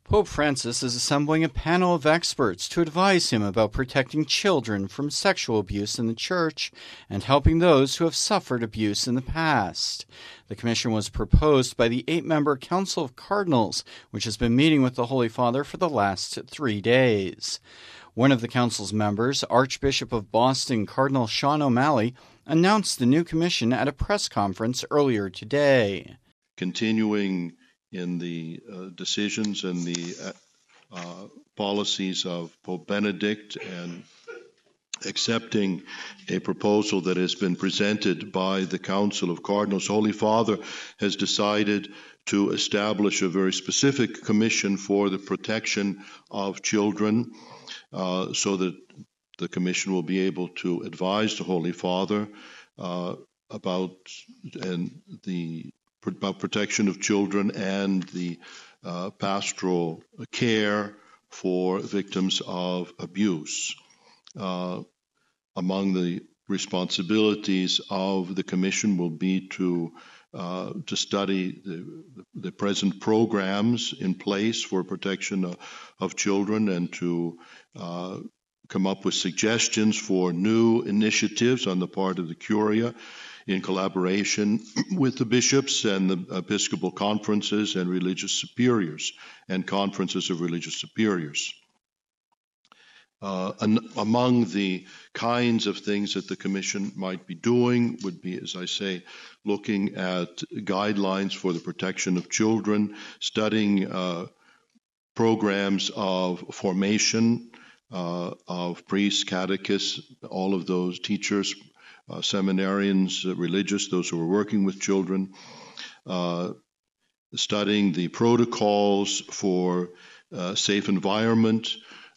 Pope Francis is assembling a panel of experts to advise him about protecting children from sexual abuse in the Church and helping those who have suffered abuse in the past. The commission was proposed by the 8-member Council of Cardinals, which has been meeting with the Holy Father for the last 3 days. One of the council's members, Archbishop of Boston Cardinal Sean O'Malley, announced the new commission at a press conference earlier today. Continuing in the decisions and the policies of Pope Benedict and accepting a proposal that has been presented by the Council of Cardinals, Holy Father has decided to establish a very specific commission for the protection of children, so that the commission will be able to advise the Holy Father about protection of children and the pastoral care for victims of abuse. Among the responsibilities of the commission will be to study the present programs in place for protection of children and to come up with suggestions for new initiatives on the part of the Curia in collaboration with the bishops and the episcopal conferences and religious superiors and conferences of religious superiors. Among the kinds of things that the Commission might be doing would be, as I say, looking at guidelines for the protection of children, studying programs of formation of priests, catechists, all of those teachers, seminarians, religious, those who are working with children, studying the protocols for safe environment,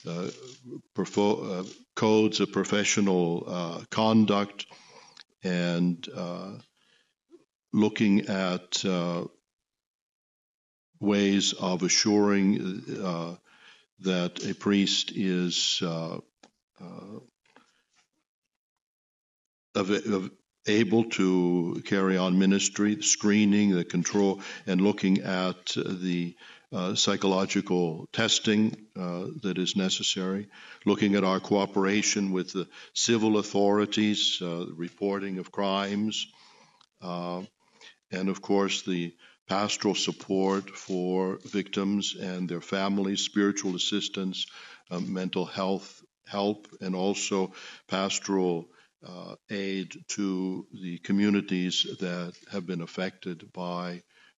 codes of professional conduct, and looking at ways of assuring that a priest is able to carry on ministry, the screening, the control, and looking at the psychological testing that is necessary, looking at our cooperation with the civil authorities, reporting of crimes, and of course the pastoral support for victims and their families, spiritual assistance, mental health help, and also pastoral aid to the communities that have been affected by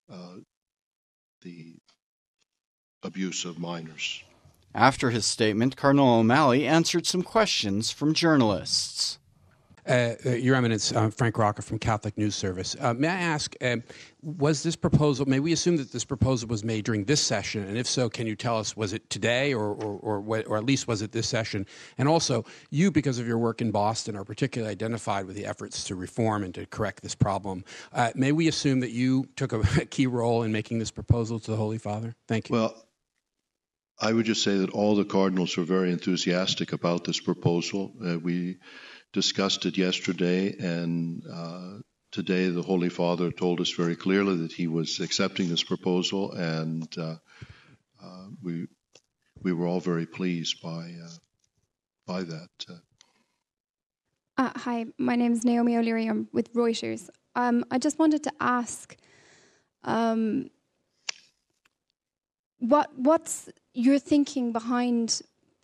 the abuse of minors. After his statement, Cardinal O'Malley answered some questions from journalists. Your Eminence, Frank Rocca from Catholic News Service. May I ask, was this proposal, may we assume that this proposal was made during this session? And if so, can you tell us, was it today or at least was it this session? And also, you, because of your work in Boston, are particularly identified with the efforts to reform and to correct this problem. May we assume that you took a key role in making this proposal to the Holy Father? Thank you. Well, I would just say that all the cardinals are very enthusiastic about this proposal. We discussed it yesterday, and today the Holy Father told us very clearly that he was accepting this proposal, and we were all very pleased by that. Hi, my name is Naomi O'Leary. I'm with Reuters. I just wanted to ask, what's your thinking behind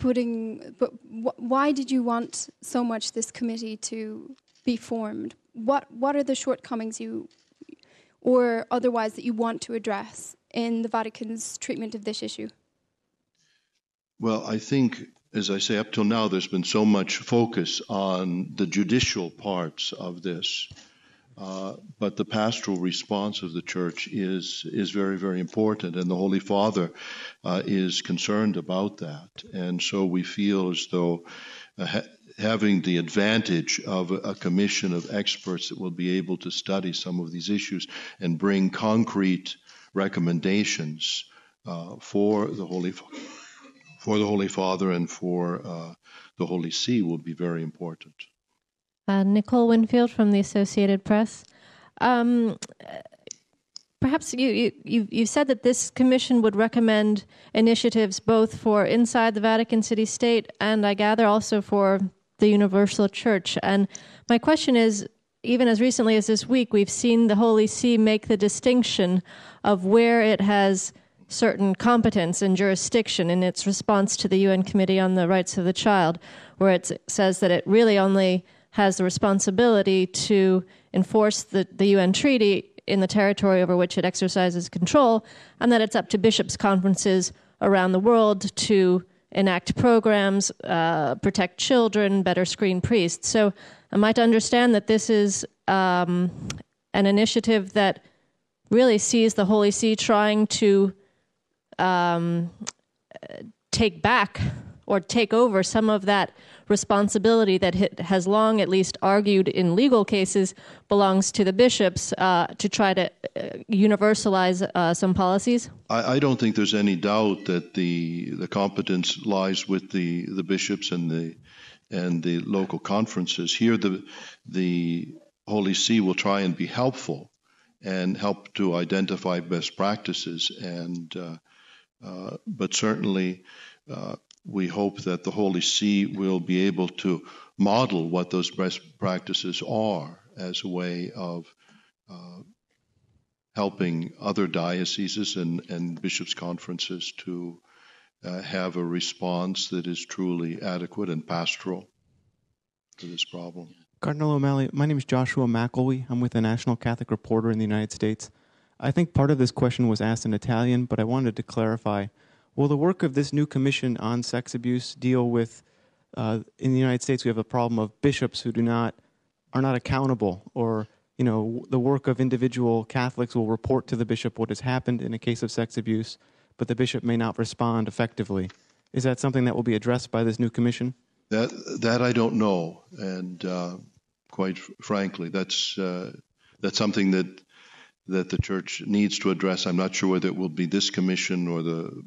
why did you want so much this committee to be formed? What are the shortcomings or otherwise that you want to address in the Vatican's treatment of this issue? Well, I think, as I say, up till now, there's been so much focus on the judicial parts of this. But the pastoral response of the Church is very, very important, and the Holy Father is concerned about that. And so we feel as though having the advantage of a commission of experts that will be able to study some of these issues and bring concrete recommendations for the Holy Father and for the Holy See will be very important. Nicole Winfield from the Associated Press. Perhaps you said that this commission would recommend initiatives both for inside the Vatican City State and I gather also for the Universal Church. And my question is, even as recently as this week, we've seen the Holy See make the distinction of where it has certain competence and jurisdiction in its response to the UN Committee on the Rights of the Child, where it says that it really only has the responsibility to enforce the UN treaty in the territory over which it exercises control, and that it's up to bishops' conferences around the world to enact programs, protect children, better screen priests. So am I to understand that this is an initiative that really sees the Holy See trying to take back or take over some of that responsibility that it has long at least argued in legal cases belongs to the bishops to try to universalize some policies? I don't think there's any doubt that the competence lies with the bishops and the local conferences. Here the Holy See will try and be helpful and help to identify best practices, but certainly we hope that the Holy See will be able to model what those best practices are as a way of helping other dioceses and bishops' conferences to have a response that is truly adequate and pastoral to this problem. Cardinal O'Malley, my name is Joshua McElwee. I'm with the National Catholic Reporter in the United States. I think part of this question was asked in Italian, but I wanted to clarify. Will the work of this new commission on sex abuse deal with, in the United States, we have a problem of bishops who are not accountable, or the work of individual Catholics will report to the bishop what has happened in a case of sex abuse, but the bishop may not respond effectively. Is that something that will be addressed by this new commission? That I don't know, and quite frankly, that's something that the Church needs to address. I'm not sure whether it will be this commission or the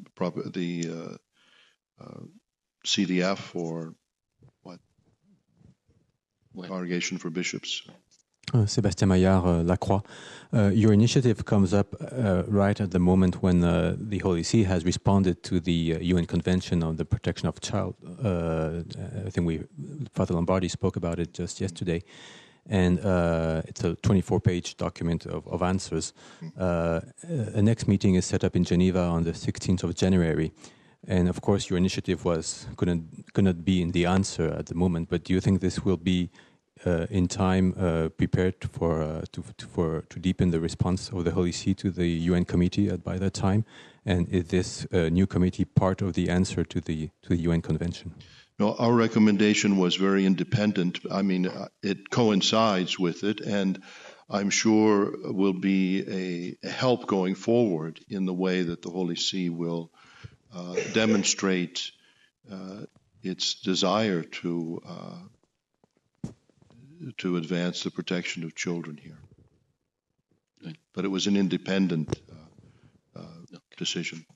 CDF or what? Congregation for Bishops. Sébastien Maillard, La Croix. Your initiative comes up right at the moment when the Holy See has responded to the UN Convention on the Protection of Child. I think Father Lombardi spoke about it just yesterday. And it's a 24-page document of answers. A next meeting is set up in Geneva on the 16th of January. And of course, your initiative couldn't be in the answer at the moment. But do you think this will be in time prepared to deepen the response of the Holy See to the UN committee by that time? And is this new committee part of the answer to the UN Convention? No, our recommendation was very independent. I mean, it coincides with it, and I'm sure will be a help going forward in the way that the Holy See will demonstrate its desire to advance the protection of children here. But it was an independent decision.